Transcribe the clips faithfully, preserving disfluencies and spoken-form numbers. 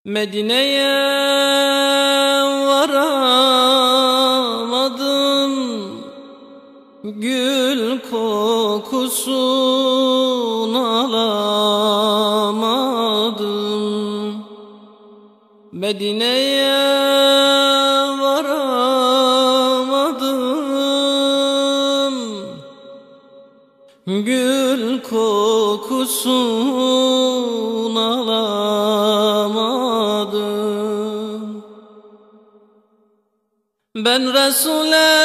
Medine'ye varamadım, gül kokusunu alamadım. Medine'ye varamadım, gül kokusunu alamadım. Ben Resul'e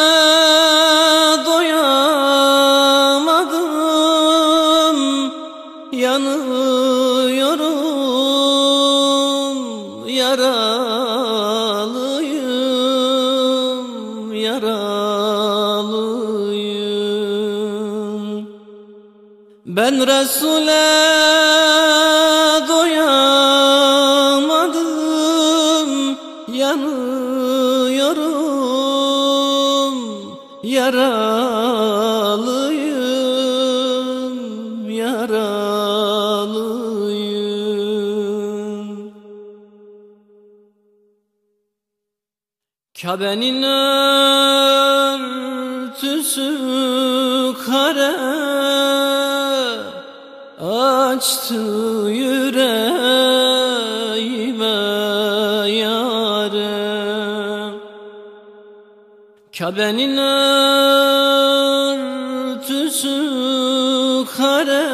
doyamadım, yanıyorum, yaralıyım, yaralıyım. Ben Resul'e doyamadım, yanıyorum, yaralıyım, yaralıyım. Kabe'nin örtüsü kare açtı yüreğime yâre. Kabe'nin örtüsü kare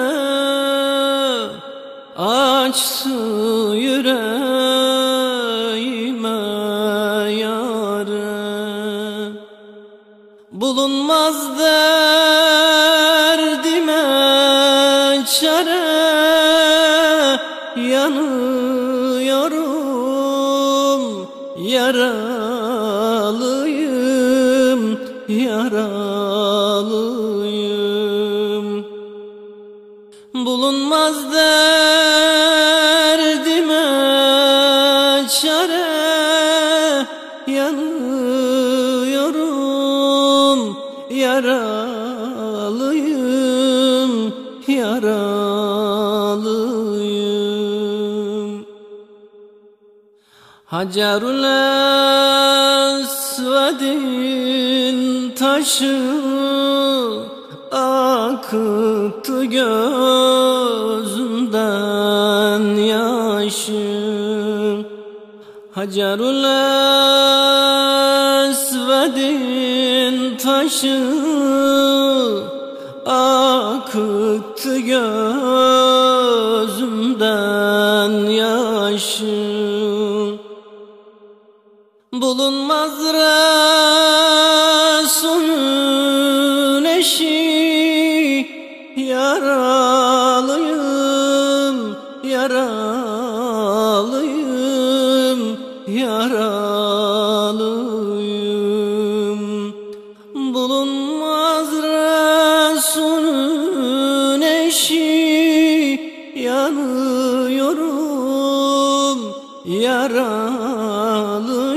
açtı yüreğime yâre. Bulunmaz derdime çare, yanıyorum, yaralıyım, yaralıyım. Bulunmaz derdime çare, yanıyorum, yaralıyım, yaralıyım. Hacerül Esved'in taşı akıttı gözümden yaşı. Hacerül Esved'in taşı akıttı gözümden yaşı. Bulunmaz Resulün eşi, yaralıyım, yaralıyım, yaralıyım. Bulunmaz Resulün eşi, yanıyorum, yaralıyım,